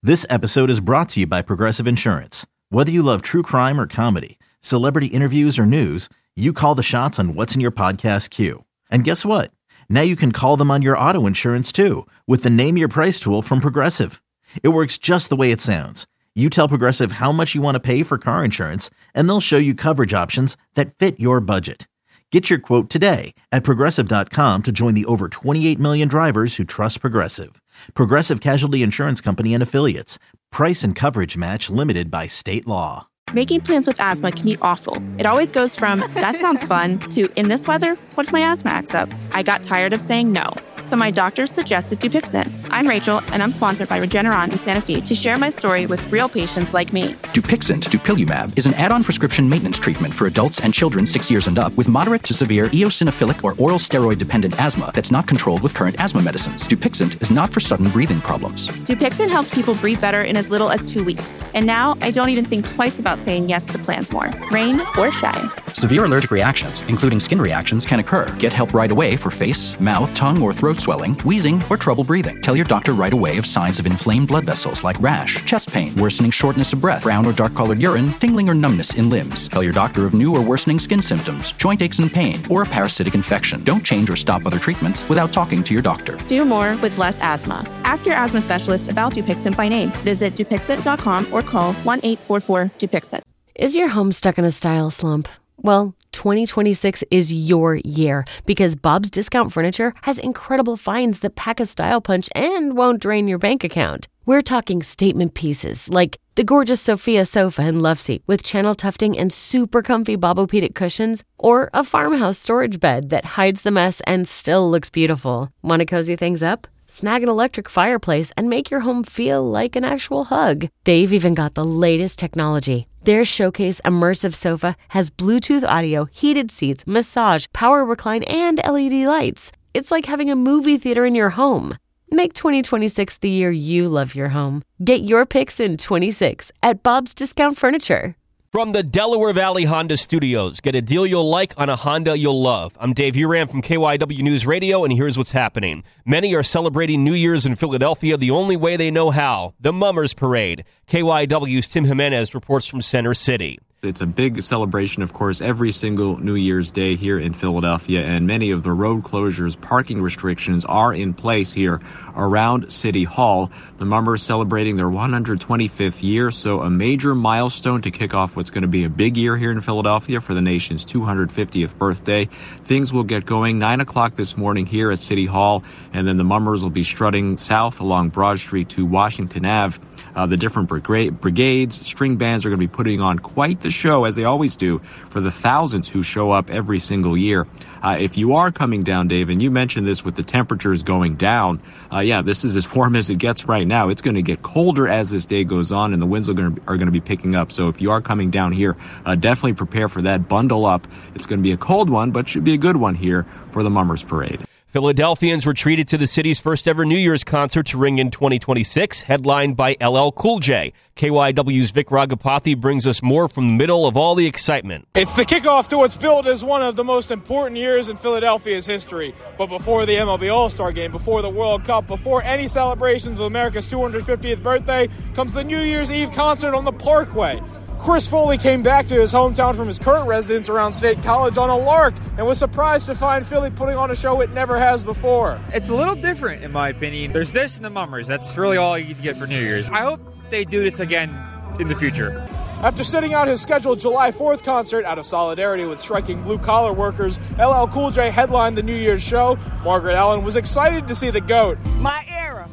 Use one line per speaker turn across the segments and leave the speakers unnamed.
This episode is brought to you by Progressive Insurance. Whether you love true crime or comedy, celebrity interviews or news, you call the shots on what's in your podcast queue. And guess what? Now you can call them on your auto insurance too with the Name Your Price tool from Progressive. It works just the way it sounds. You tell Progressive how much you want to pay for car insurance, and they'll show you coverage options that fit your budget. Get your quote today at Progressive.com to join the over 28 million drivers who trust Progressive. Progressive Casualty Insurance Company and Affiliates. Price and coverage match limited by state law.
Making plans with asthma can be awful. It always goes from, that sounds fun, to, in this weather, what if my asthma acts up? I got tired of saying no, so my doctor suggested Dupixent. I'm Rachel, and I'm sponsored by Regeneron and Sanofi to share my story with real patients like me.
Dupixent, dupilumab, is an add-on prescription maintenance treatment for adults and children 6 years and up with moderate to severe eosinophilic or oral steroid-dependent asthma that's not controlled with current asthma medicines. Dupixent is not for sudden breathing problems.
Dupixent helps people breathe better in as little as 2 weeks. And now I don't even think twice about saying yes to plans more, rain or shine.
Severe allergic reactions, including skin reactions, can occur. Get help right away for face, mouth, tongue, or throat swelling, wheezing, or trouble breathing. Tell your doctor right away of signs of inflamed blood vessels like rash, chest pain, worsening shortness of breath, brown or dark-colored urine, tingling or numbness in limbs. Tell your doctor of new or worsening skin symptoms, joint aches and pain, or a parasitic infection. Don't change or stop other treatments without talking to your doctor.
Do more with less asthma. Ask your asthma specialist about Dupixent by name. Visit Dupixent.com or call 1-844-DUPIXENT.
Is your home stuck in a style slump? Well, 2026 is your year because Bob's Discount Furniture has incredible finds that pack a style punch and won't drain your bank account. We're talking statement pieces like the gorgeous Sophia sofa and love seat with channel tufting and super comfy Bobopedic cushions, or a farmhouse storage bed that hides the mess and still looks beautiful. Want to cozy things up? Snag an electric fireplace and make your home feel like an actual hug. They've even got the latest technology. Their Showcase Immersive Sofa has Bluetooth audio, heated seats, massage, power recline, and LED lights. It's like having a movie theater in your home. Make 2026 the year you love your home. Get your picks in 26 at Bob's Discount Furniture.
From the Delaware Valley Honda Studios, get a deal you'll like on a Honda you'll love. I'm Dave Uram from KYW News Radio, and here's what's happening. Many are celebrating New Year's in Philadelphia the only way they know how, the Mummers Parade. KYW's Tim Jimenez reports from Center City.
It's a big celebration, of course, every single New Year's Day here in Philadelphia, and many of the road closures, parking restrictions are in place here around City Hall. The Mummers celebrating their 125th year, so a major milestone to kick off what's going to be a big year here in Philadelphia for the nation's 250th birthday. Things will get going 9 o'clock this morning here at City Hall, and then the Mummers will be strutting south along Broad Street to Washington Ave. The different brigades, string bands are going to be putting on quite the show, as they always do, for the thousands who show up every single year. If you are coming down, Dave, and you mentioned this with the temperatures going down, this is as warm as it gets right now. It's going to get colder as this day goes on, and the winds are going to be picking up. So if you are coming down here, definitely prepare for that. Bundle up. It's going to be a cold one, but should be a good one here for the Mummers Parade.
Philadelphians were treated to the city's first ever New Year's concert to ring in 2026, headlined by LL Cool J. KYW's Vic Ragapathy brings us more from the middle of all the excitement.
It's the kickoff to what's billed as one of the most important years in Philadelphia's history. But before the MLB All-Star Game, before the World Cup, before any celebrations of America's 250th birthday, comes the New Year's Eve concert on the Parkway. Chris Foley came back to his hometown from his current residence around State College on a lark and was surprised to find Philly putting on a show it never has before.
It's a little different, in my opinion. There's this and the Mummers. That's really all you can get for New Year's. I hope they do this again in the future.
After sitting out his scheduled July 4th concert out of solidarity with striking blue-collar workers, LL Cool J headlined the New Year's show. Margaret Allen was excited to see the GOAT.
My era.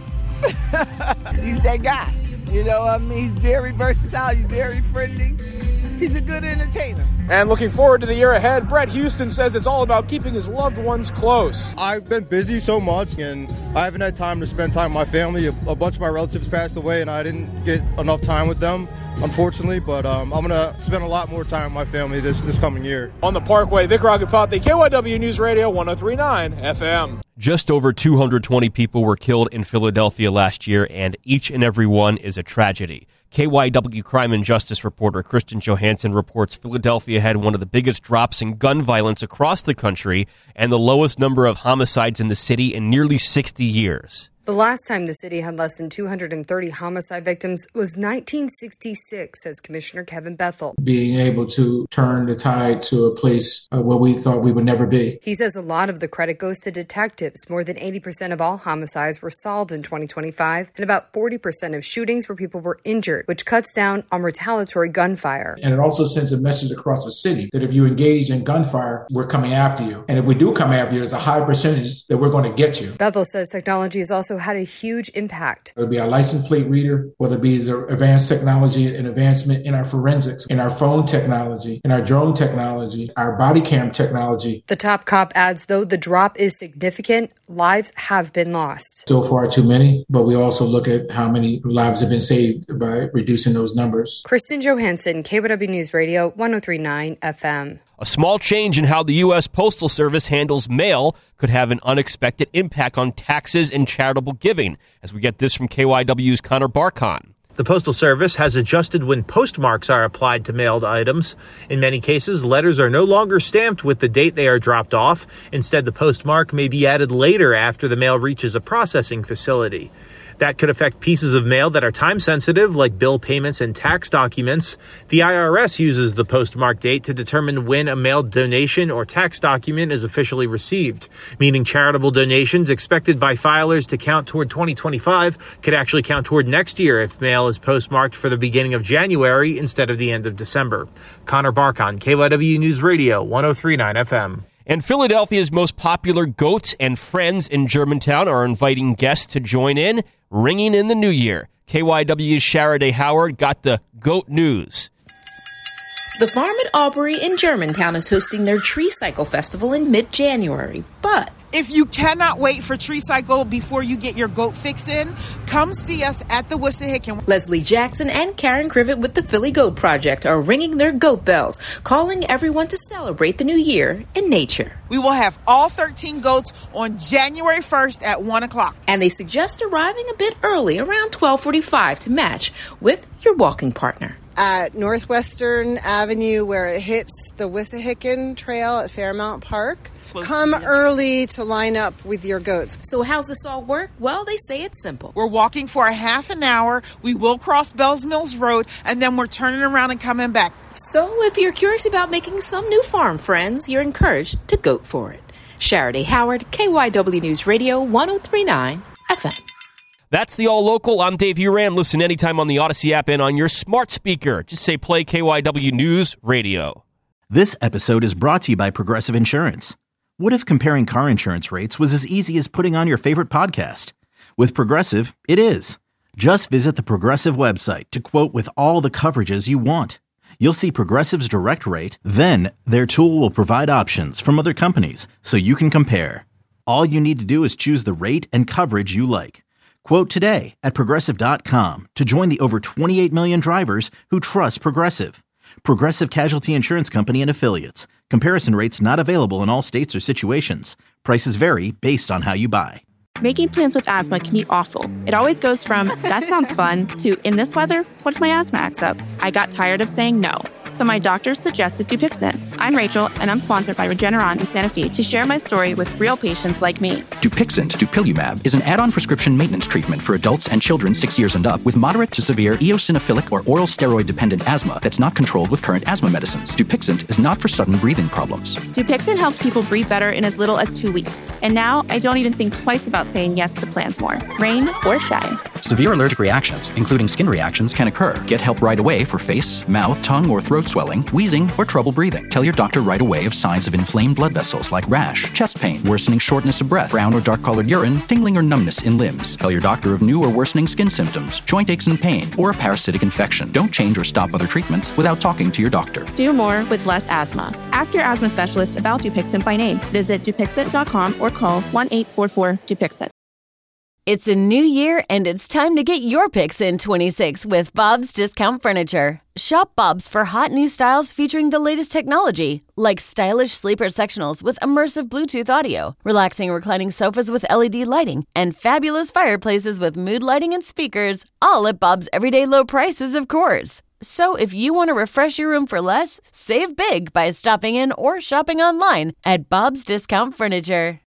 He's that guy. You know what I mean? He's very versatile. He's very friendly. He's a good entertainer.
And looking forward to the year ahead, Brett Houston says it's all about keeping his loved ones close.
I've been busy so much, and I haven't had time to spend time with my family. A bunch of my relatives passed away, and I didn't get enough time with them, unfortunately. But I'm going to spend a lot more time with my family this coming year.
On the Parkway, Vic Ragapathy, KYW News Radio 103.9 FM.
Just over 220 people were killed in Philadelphia last year, and each and every one is a tragedy. KYW crime and justice reporter Kristen Johansson reports Philadelphia had one of the biggest drops in gun violence across the country and the lowest number of homicides in the city in nearly 60 years.
The last time the city had less than 230 homicide victims was 1966, says Commissioner Kevin Bethel.
Being able to turn the tide to a place where we thought we would never be.
He says a lot of the credit goes to detectives. More than 80% of all homicides were solved in 2025, and about 40% of shootings where people were injured, which cuts down on retaliatory gunfire.
And it also sends a message across the city that if you engage in gunfire, we're coming after you. And if we do come after you, there's a high percentage that we're going to get you.
Bethel says technology has also had a huge impact.
Whether it be our license plate reader, whether it be the advanced technology and advancement in our forensics, in our phone technology, in our drone technology, our body cam technology.
The top cop adds, though the drop is significant, lives have been lost.
Still far too many, but we also look at how many lives have been saved by reducing those numbers.
Kristen Johansson, KYW News Radio, 103.9 FM.
A small change in how the U.S. Postal Service handles mail could have an unexpected impact on taxes and charitable giving, as we get this from KYW's Connor Barkon.
The Postal Service has adjusted when postmarks are applied to mailed items. In many cases, letters are no longer stamped with the date they are dropped off. Instead, the postmark may be added later after the mail reaches a processing facility. That could affect pieces of mail that are time-sensitive, like bill payments and tax documents. The IRS uses the postmark date to determine when a mailed donation or tax document is officially received, meaning charitable donations expected by filers to count toward 2025 could actually count toward next year if mail is postmarked for the beginning of January instead of the end of December. Connor Barkon, KYW News Radio, 103.9 FM.
And Philadelphia's most popular goats and friends in Germantown are inviting guests to join in, ringing in the new year. KYW's Shara Howard got the goat news.
The farm at Aubrey in Germantown is hosting their Tree Cycle Festival in mid-January, but
if you cannot wait for Tree Cycle before you get your goat fix in, come see us at the Wissahickon.
Leslie Jackson and Karen Crivet with the Philly Goat Project are ringing their goat bells, calling everyone to celebrate the new year in nature.
We will have all 13 goats on January 1st at 1 o'clock.
And they suggest arriving a bit early, around 12:45, to match with your walking partner.
At Northwestern Avenue, where it hits the Wissahickon Trail at Fairmount Park. Come early to line up with your goats.
So how's this all work? Well, they say it's simple.
We're walking for a half an hour. We will cross Bells Mills Road, and then we're turning around and coming back.
So if you're curious about making some new farm friends, you're encouraged to goat for it. Shara Howard, KYW News Radio, 103.9 FM.
That's the All Local. I'm Dave Uram. Listen anytime on the Odyssey app and on your smart speaker. Just say play KYW News Radio.
This episode is brought to you by Progressive Insurance. What if comparing car insurance rates was as easy as putting on your favorite podcast? With Progressive, it is. Just visit the Progressive website to quote with all the coverages you want. You'll see Progressive's direct rate, then their tool will provide options from other companies so you can compare. All you need to do is choose the rate and coverage you like. Quote today at Progressive.com to join the over 28 million drivers who trust Progressive. Progressive Casualty Insurance Company and Affiliates. Comparison rates not available in all states or situations. Prices vary based on how you buy.
Making plans with asthma can be awful. It always goes from, that sounds fun, to, in this weather, what if my asthma acts up? I got tired of saying no, so my doctor suggested Dupixent. I'm Rachel, and I'm sponsored by Regeneron in Santa Fe to share my story with real patients like me.
Dupixent, dupilumab, is an add-on prescription maintenance treatment for adults and children 6 years and up with moderate to severe eosinophilic or oral steroid-dependent asthma that's not controlled with current asthma medicines. Dupixent is not for sudden breathing problems.
Dupixent helps people breathe better in as little as 2 weeks. And now I don't even think twice about saying yes to plans more, rain or shine.
Severe allergic reactions, including skin reactions, can occur. Get help right away for face, mouth, tongue, or throat swelling, wheezing, or trouble breathing. Tell your doctor right away of signs of inflamed blood vessels like rash, chest pain, worsening shortness of breath, brown or dark-colored urine, tingling or numbness in limbs. Tell your doctor of new or worsening skin symptoms, joint aches and pain, or a parasitic infection. Don't change or stop other treatments without talking to your doctor.
Do more with less asthma. Ask your asthma specialist about Dupixent by name. Visit Dupixent.com or call 1-844-DUPIXENT.
It's a new year, and it's time to get your picks in 26 with Bob's Discount Furniture. Shop Bob's for hot new styles featuring the latest technology, like stylish sleeper sectionals with immersive Bluetooth audio, relaxing reclining sofas with LED lighting, and fabulous fireplaces with mood lighting and speakers, all at Bob's everyday low prices, of course. So if you want to refresh your room for less, save big by stopping in or shopping online at Bob's Discount Furniture.